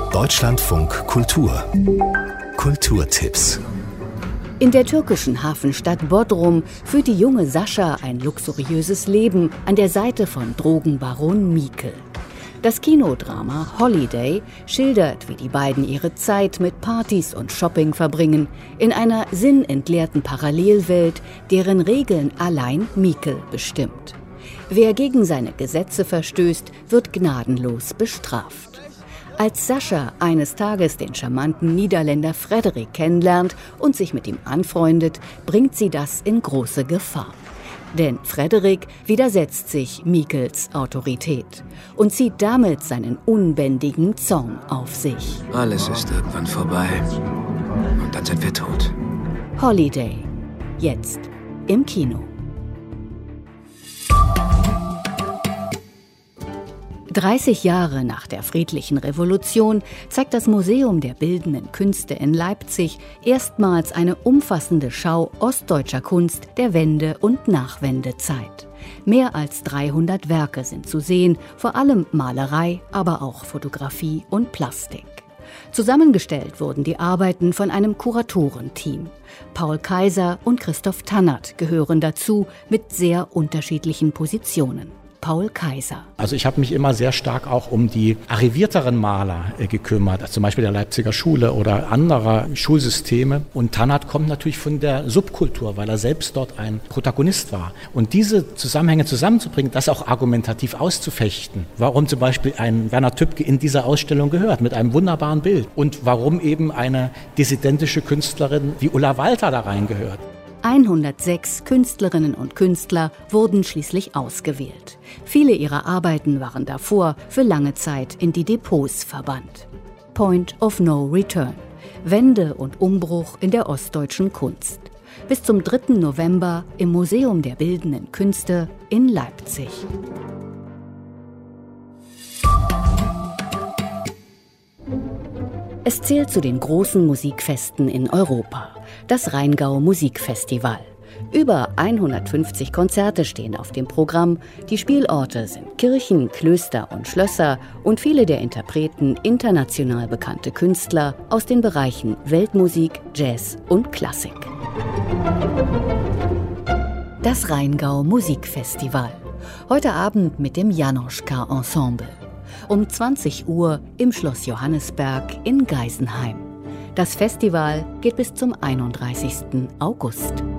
Deutschlandfunk Kultur. Kulturtipps. In der türkischen Hafenstadt Bodrum führt die junge Sascha ein luxuriöses Leben an der Seite von Drogenbaron Mikl. Das Kinodrama Holiday schildert, wie die beiden ihre Zeit mit Partys und Shopping verbringen, in einer sinnentleerten Parallelwelt, deren Regeln allein Mikl bestimmt. Wer gegen seine Gesetze verstößt, wird gnadenlos bestraft. Als Sascha eines Tages den charmanten Niederländer Frederik kennenlernt und sich mit ihm anfreundet, bringt sie das in große Gefahr. Denn Frederik widersetzt sich Mikls Autorität und zieht damit seinen unbändigen Zorn auf sich. Alles ist irgendwann vorbei. Und dann sind wir tot. Holiday. Jetzt im Kino. 30 Jahre nach der Friedlichen Revolution zeigt das Museum der Bildenden Künste in Leipzig erstmals eine umfassende Schau ostdeutscher Kunst der Wende- und Nachwendezeit. Mehr als 300 Werke sind zu sehen, vor allem Malerei, aber auch Fotografie und Plastik. Zusammengestellt wurden die Arbeiten von einem Kuratorenteam. Paul Kaiser und Christoph Tannert gehören dazu mit sehr unterschiedlichen Positionen. Paul Kaiser. Also ich habe mich immer sehr stark auch um die arrivierteren Maler gekümmert, zum Beispiel der Leipziger Schule oder anderer Schulsysteme. Und Tannert kommt natürlich von der Subkultur, weil er selbst dort ein Protagonist war. Und diese Zusammenhänge zusammenzubringen, das auch argumentativ auszufechten, warum zum Beispiel ein Werner Tübke in dieser Ausstellung gehört, mit einem wunderbaren Bild. Und warum eben eine dissidentische Künstlerin wie Ulla Walter da reingehört. 106 Künstlerinnen und Künstler wurden schließlich ausgewählt. Viele ihrer Arbeiten waren davor für lange Zeit in die Depots verbannt. Point of No Return. Wende und Umbruch in der ostdeutschen Kunst. Bis zum 3. November im Museum der Bildenden Künste in Leipzig. Es zählt zu den großen Musikfesten in Europa. Das Rheingau Musikfestival. Über 150 Konzerte stehen auf dem Programm. Die Spielorte sind Kirchen, Klöster und Schlösser und viele der Interpreten international bekannte Künstler aus den Bereichen Weltmusik, Jazz und Klassik. Das Rheingau Musikfestival. Heute Abend mit dem Janoschka Ensemble. Um 20 Uhr im Schloss Johannisberg in Geisenheim. Das Festival geht bis zum 31. August.